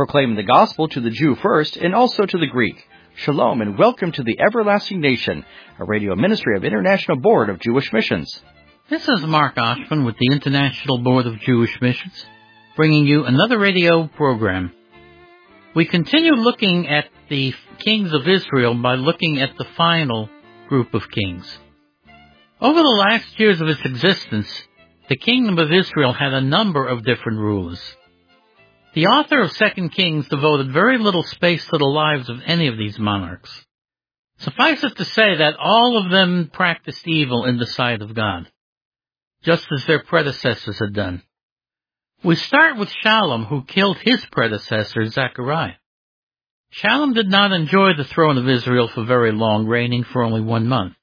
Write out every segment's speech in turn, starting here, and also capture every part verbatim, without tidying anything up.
proclaiming the gospel to the Jew first and also to the Greek. Shalom and welcome to the Everlasting Nation, a radio ministry of International Board of Jewish Missions. This is Mark Oshman with the International Board of Jewish Missions, bringing you another radio program. We continue looking at the kings of Israel by looking at the final group of kings. Over the last years of its existence, the kingdom of Israel had a number of different rulers. The author of Second Kings devoted very little space to the lives of any of these monarchs. Suffice it to say that all of them practiced evil in the sight of God, just as their predecessors had done. We start with Shallum, who killed his predecessor, Zechariah. Shallum did not enjoy the throne of Israel for very long, reigning for only one month.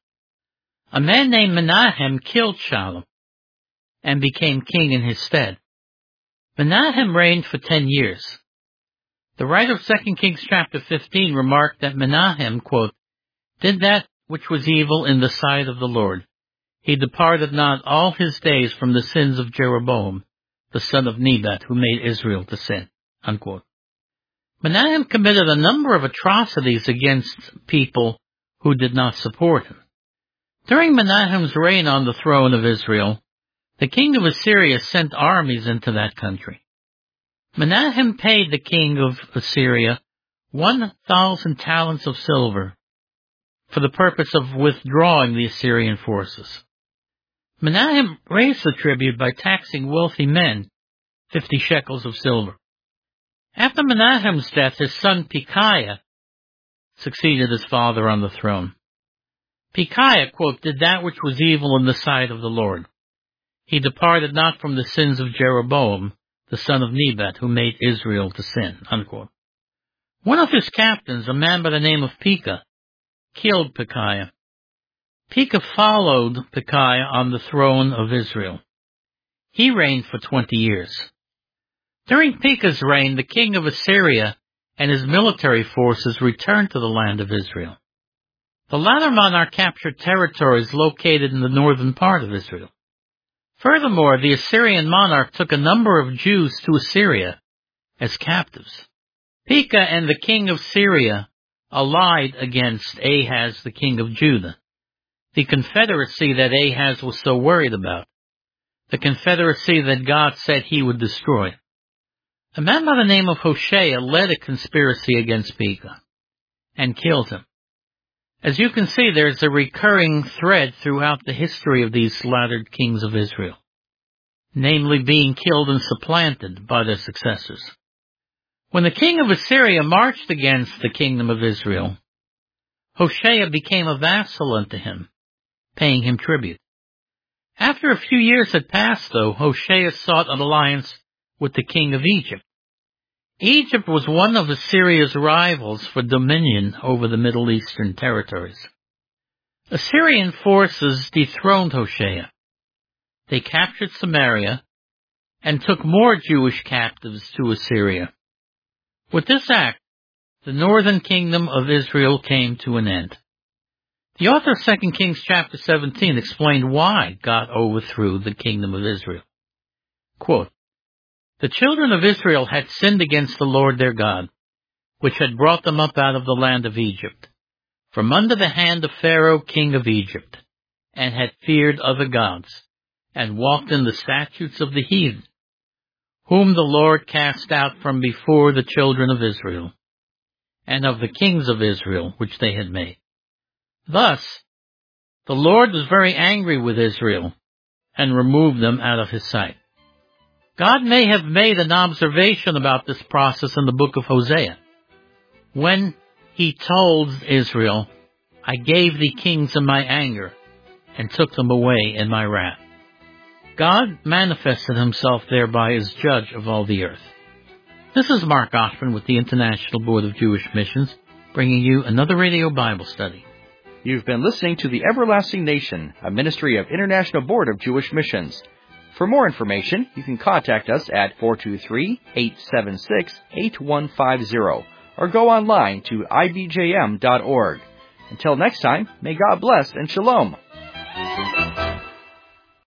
A man named Menahem killed Shallum and became king in his stead. Menahem reigned for ten years. The writer of Second Kings chapter fifteen remarked that Menahem, quote, did that which was evil in the sight of the Lord. He departed not all his days from the sins of Jeroboam, the son of Nebat, who made Israel to sin, unquote. Menahem committed a number of atrocities against people who did not support him. During Menahem's reign on the throne of Israel, the king of Assyria sent armies into that country. Menahem paid the king of Assyria one thousand talents of silver for the purpose of withdrawing the Assyrian forces. Menahem raised the tribute by taxing wealthy men fifty shekels of silver. After Menahem's death, his son Pekahiah succeeded his father on the throne. Pekahiah, quote, did that which was evil in the sight of the Lord. He departed not from the sins of Jeroboam, the son of Nebat, who made Israel to sin, unquote. One of his captains, a man by the name of Pekah, killed Pekahiah. Pekah followed Pekahiah on the throne of Israel. He reigned for twenty years. During Pekah's reign, the king of Assyria and his military forces returned to the land of Israel. The latter monarch captured territories located in the northern part of Israel. Furthermore, the Assyrian monarch took a number of Jews to Assyria as captives. Pekah and the king of Syria allied against Ahaz, the king of Judah, the confederacy that Ahaz was so worried about, the confederacy that God said he would destroy. A man by the name of Hoshea led a conspiracy against Pekah and killed him. As you can see, there's a recurring thread throughout the history of these slaughtered kings of Israel, namely being killed and supplanted by their successors. When the king of Assyria marched against the kingdom of Israel, Hoshea became a vassal unto him, paying him tribute. After a few years had passed, though, Hoshea sought an alliance with the king of Egypt. Egypt was one of Assyria's rivals for dominion over the Middle Eastern territories. Assyrian forces dethroned Hoshea. They captured Samaria and took more Jewish captives to Assyria. With this act, the northern kingdom of Israel came to an end. The author of Second Kings chapter seventeen explained why God overthrew the kingdom of Israel. Quote, the children of Israel had sinned against the Lord their God, which had brought them up out of the land of Egypt, from under the hand of Pharaoh king of Egypt, and had feared other gods, and walked in the statutes of the heathen, whom the Lord cast out from before the children of Israel, and of the kings of Israel which they had made. Thus, the Lord was very angry with Israel, and removed them out of his sight. God may have made an observation about this process in the book of Hosea, when he told Israel, I gave thee kings in my anger, and took them away in my wrath. God manifested himself thereby as judge of all the earth. This is Mark Oshman with the International Board of Jewish Missions, bringing you another radio Bible study. You've been listening to the Everlasting Nation, a ministry of International Board of Jewish Missions. For more information, you can contact us at four two three, eight seven six, eight one five zero or go online to I B J M dot org. Until next time, may God bless and shalom.